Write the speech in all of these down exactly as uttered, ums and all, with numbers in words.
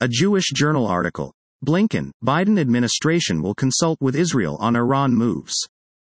A Jewish Journal article. Blinken, Biden administration will consult with Israel on Iran moves.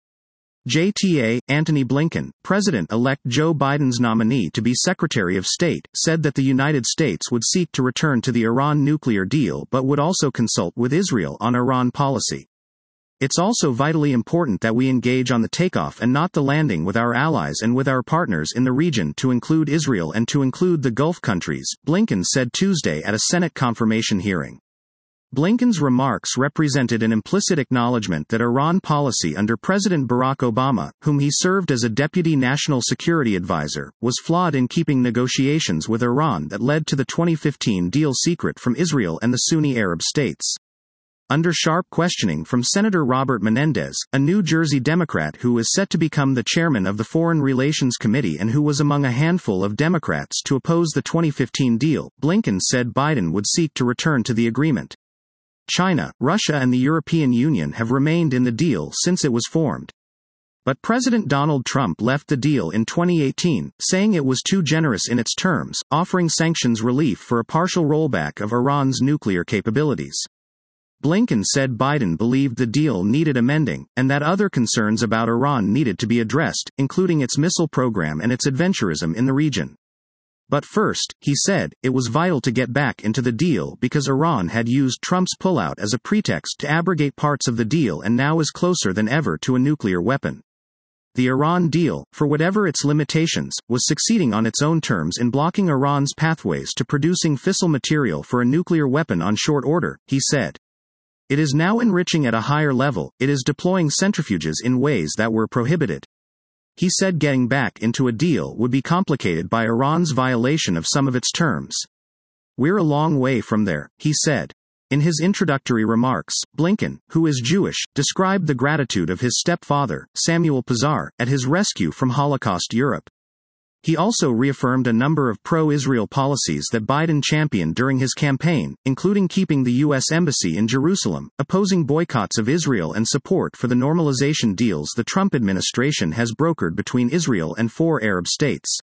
J T A, Antony Blinken, President-elect Joe Biden's nominee to be Secretary of State, said that the United States would seek to return to the Iran nuclear deal but would also consult with Israel on Iran policy. It's also vitally important that we engage on the takeoff and not the landing with our allies and with our partners in the region, to include Israel and to include the Gulf countries, Blinken said Tuesday at a Senate confirmation hearing. Blinken's remarks represented an implicit acknowledgement that Iran policy under President Barack Obama, whom he served as a deputy national security advisor, was flawed in keeping negotiations with Iran that led to the twenty fifteen deal secret from Israel and the Sunni Arab states. Under sharp questioning from Senator Robert Menendez, a New Jersey Democrat who is set to become the chairman of the Foreign Relations Committee and who was among a handful of Democrats to oppose the twenty fifteen deal, Blinken said Biden would seek to return to the agreement. China, Russia and the European Union have remained in the deal since it was formed. But President Donald Trump left the deal in twenty eighteen, saying it was too generous in its terms, offering sanctions relief for a partial rollback of Iran's nuclear capabilities. Blinken said Biden believed the deal needed amending, and that other concerns about Iran needed to be addressed, including its missile program and its adventurism in the region. But first, he said, it was vital to get back into the deal because Iran had used Trump's pullout as a pretext to abrogate parts of the deal and now is closer than ever to a nuclear weapon. The Iran deal, for whatever its limitations, was succeeding on its own terms in blocking Iran's pathways to producing fissile material for a nuclear weapon on short order, he said. It is now enriching at a higher level, it is deploying centrifuges in ways that were prohibited. He said getting back into a deal would be complicated by Iran's violation of some of its terms. We're a long way from there, he said. In his introductory remarks, Blinken, who is Jewish, described the gratitude of his stepfather, Samuel Pizar, at his rescue from Holocaust Europe. He also reaffirmed a number of pro-Israel policies that Biden championed during his campaign, including keeping the U S Embassy in Jerusalem, opposing boycotts of Israel and support for the normalization deals the Trump administration has brokered between Israel and four Arab states.